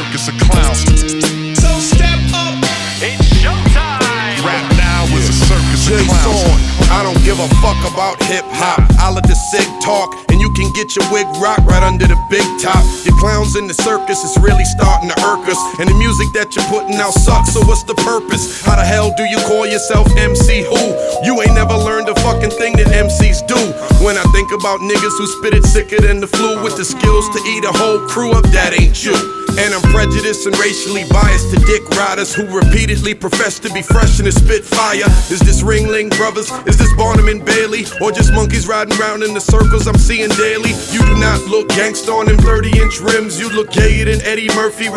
circus of clowns. So step up, it's showtime. Rap now is a circus of clowns. I don't give a fuck about hip-hop. I'll let the sig talk, and you can get your wig rock right under the big top. Your clowns in the circus is really starting to irk us, and the music that you're putting out sucks, so what's the purpose? How the hell do you call yourself MC who? You ain't never learned a fucking thing that MCs do. When I think about niggas who spit it sicker than the flu, with the skills to eat a whole crew up, that ain't you. And I'm prejudiced and racially biased to dick riders who repeatedly profess to be fresh and to spit fire. Is this Ringling Brothers? Is this Barnum and Bailey? Or just monkeys riding around in the circles I'm seeing daily? You do not look gangsta on them 30-inch rims. You look gayer than Eddie Murphy.